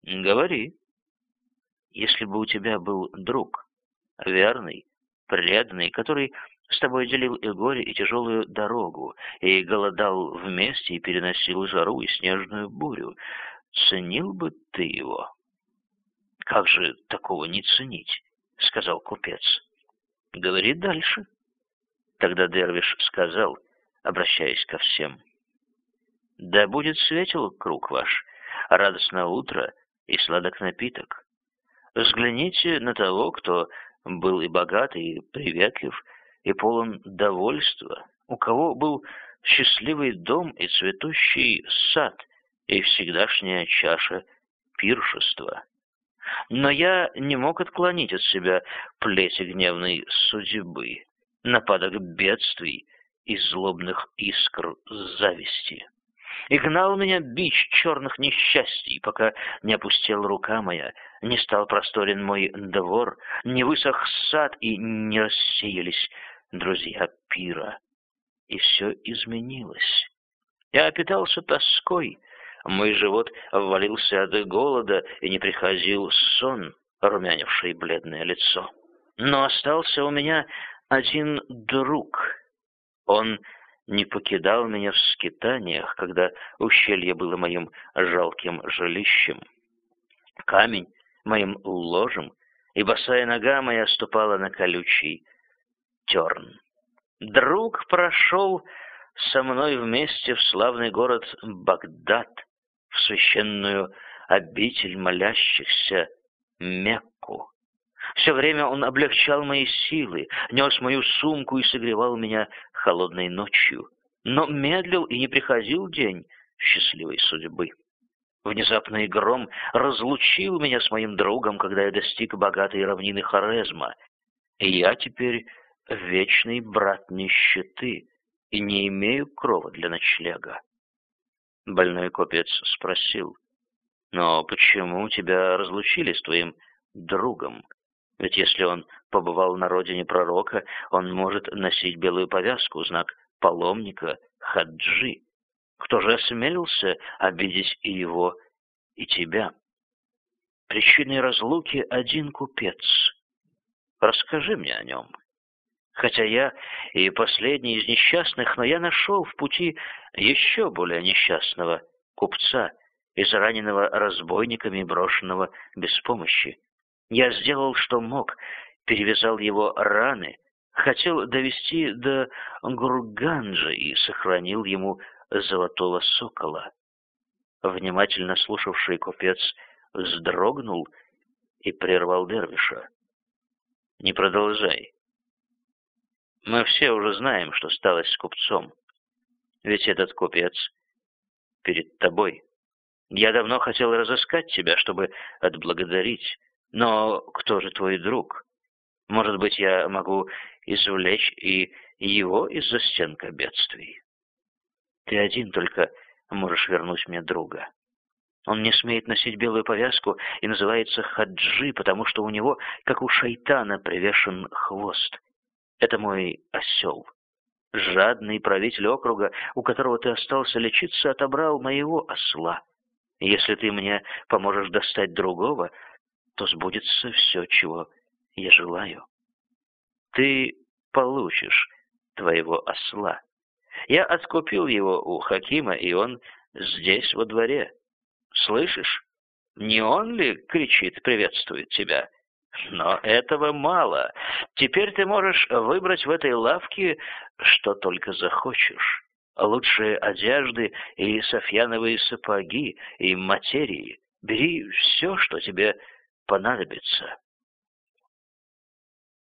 Говори. Если бы у тебя был друг, верный, преданный, который с тобой делил и горе, и тяжелую дорогу, и голодал вместе, и переносил жару и снежную бурю, ценил бы ты его? Как же такого не ценить? — сказал купец. Говори дальше. Тогда Дервиш сказал, обращаясь ко всем: да будет светел круг ваш, радостно утро и сладок напиток. Взгляните на того, кто был и богат, и приветлив, и полон довольства, у кого был счастливый дом и цветущий сад, и всегдашняя чаша пиршества. Но я не мог отклонить от себя плети гневной судьбы, нападок бедствий и злобных искр зависти. И гнал меня бич черных несчастий, пока не опустела рука моя, не стал просторен мой двор, не высох сад и не рассеялись друзья пира. И все изменилось. Я питался тоской, мой живот ввалился от голода, и не приходил сон, румянивший бледное лицо. Но остался у меня один друг. Он не покидал меня в скитаниях, когда ущелье было моим жалким жилищем. Камень моим ложем, и босая нога моя ступала на колючий терн. Друг прошел со мной вместе в славный город Багдад, в священную обитель молящихся Мекку. Все время он облегчал мои силы, нес мою сумку и согревал меня холодной ночью. Но медлил и не приходил день счастливой судьбы. Внезапный гром разлучил меня с моим другом, когда я достиг богатой равнины Хорезма. И я теперь вечный брат нищеты и не имею крова для ночлега. Больной купец спросил: но почему тебя разлучили с твоим другом? Ведь если он побывал на родине пророка, он может носить белую повязку, знак паломника, хаджи. Кто же осмелился обидеть и его, и тебя? Причиной разлуки один купец. Расскажи мне о нем. Хотя я и последний из несчастных, но я нашел в пути еще более несчастного купца, израненного разбойниками и брошенного без помощи. Я сделал, что мог, перевязал его раны, хотел довести до Гурганджа и сохранил ему золотого сокола. Внимательно слушавший купец вздрогнул и прервал Дервиша. «Не продолжай. Мы все уже знаем, что стало с купцом. Ведь этот купец перед тобой. Я давно хотел разыскать тебя, чтобы отблагодарить. Но кто же твой друг? Может быть, я могу извлечь и его из-за стенка бедствий. Ты один только можешь вернуть мне друга. Он не смеет носить белую повязку и называется Хаджи, потому что у него, как у шайтана, привешен хвост. Это мой осел. Жадный правитель округа, у которого ты остался лечиться, отобрал моего осла. Если ты мне поможешь достать другого, то сбудется все, чего я желаю. Ты получишь твоего осла. Я откупил его у Хакима, и он здесь, во дворе. Слышишь? Не он ли кричит, приветствует тебя? Но этого мало. Теперь ты можешь выбрать в этой лавке, что только захочешь. Лучшие одежды и софьяновые сапоги, и материи. Бери все, что тебе понадобится.